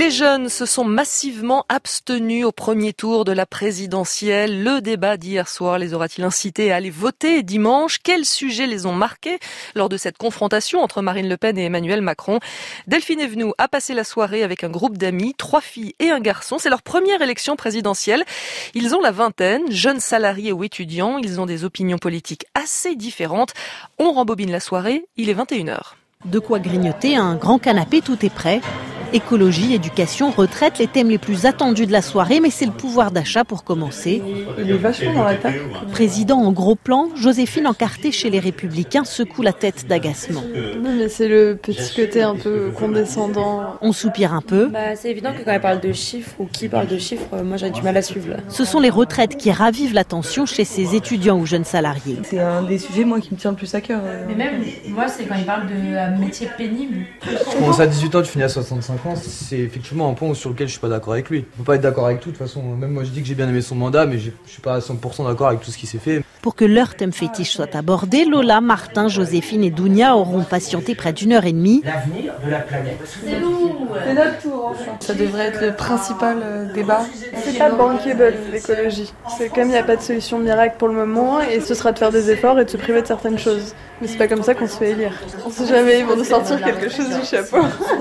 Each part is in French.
Les jeunes se sont massivement abstenus au premier tour de la présidentielle. Le débat d'hier soir les aura-t-il incités à aller voter dimanche? Quels sujets les ont marqués lors de cette confrontation entre Marine Le Pen et Emmanuel Macron? Delphine Evenou a passé la soirée avec un groupe d'amis, 3 filles et un garçon. C'est leur première élection présidentielle. Ils ont la vingtaine, jeunes salariés ou étudiants. Ils ont des opinions politiques assez différentes. On rembobine la soirée, il est 21h. De quoi grignoter, un grand canapé, tout est prêt. Écologie, éducation, retraite, les thèmes les plus attendus de la soirée, mais c'est le pouvoir d'achat pour commencer. Il est vachement dans la tête. Président en gros plan, Joséphine encartée chez les Républicains secoue la tête d'agacement. Non mais c'est le petit côté un peu condescendant. On soupire un peu. C'est évident que quand elle parle de chiffres ou qui parle de chiffres, moi j'ai du mal à suivre là. Ce sont les retraites qui ravivent l'attention chez ces étudiants ou jeunes salariés. C'est un des sujets moi qui me tient le plus à cœur. Mais même moi c'est quand ils parlent de métier pénible. Tu commences à 18 ans, tu finis à 65 ans, c'est effectivement un point sur lequel je suis pas d'accord avec lui. On peut pas être d'accord avec tout de toute façon. Même moi je dis que j'ai bien aimé son mandat, mais je suis pas à 100% d'accord avec tout ce qui s'est fait. Pour que leur thème fétiche soit abordé, Lola, Martin, Joséphine et Dounia auront patienté près d'1h30. L'avenir de la planète. C'est notre tour enfin. Ça devrait être le principal débat. C'est pas bankable l'écologie. C'est comme il n'y a pas de solution miracle pour le moment et ce sera de faire des efforts et de se priver de certaines choses. Mais c'est pas comme ça qu'on se fait élire. On sait jamais, ils vont nous sortir quelque chose du chapeau.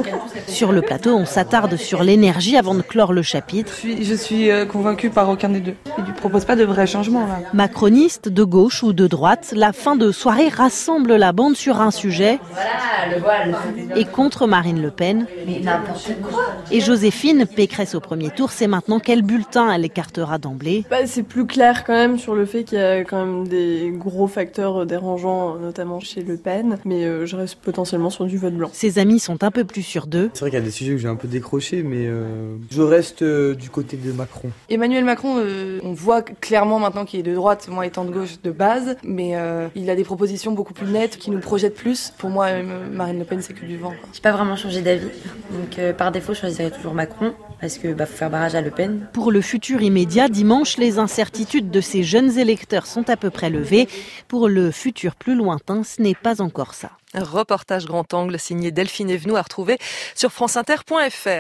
Sur le plateau, on s'attarde sur l'énergie avant de clore le chapitre. Je suis convaincue par aucun des deux. Ils ne proposent pas de vrais changements là. Macroniste, de gauche ou de droite, la fin de soirée rassemble la bande sur un sujet. Voilà, le voile. Et contre Marine Le Pen. Mais n'importe quoi. Et Joséphine, Pécresse au premier tour, c'est maintenant quel bulletin elle écartera d'emblée. C'est plus clair quand même sur le fait qu'il y a quand même des gros facteurs dérangeants, notamment chez Le Pen, mais je reste potentiellement sur du vote blanc. Ses amis sont un peu plus sûrs d'eux. C'est vrai qu'il y a des sujets que j'ai un peu décrochés, mais je reste du côté de Macron. Emmanuel Macron, on voit clairement maintenant qu'il est de droite, moi étant de gauche de base, mais il a des propositions beaucoup plus nettes qui nous projettent plus. Pour moi, Marine Le Pen, c'est que du vent. J'ai pas vraiment changé d'avis, donc par défaut je choisirais toujours Macron, parce que faut faire barrage à Le Pen. Pour le futur immédiat, dimanche, les incertitudes de ces jeunes électeurs sont à peu près levées. Pour le futur plus lointain, ce n'est pas encore ça. Un reportage grand angle signé Delphine Evenou à retrouver sur franceinter.fr.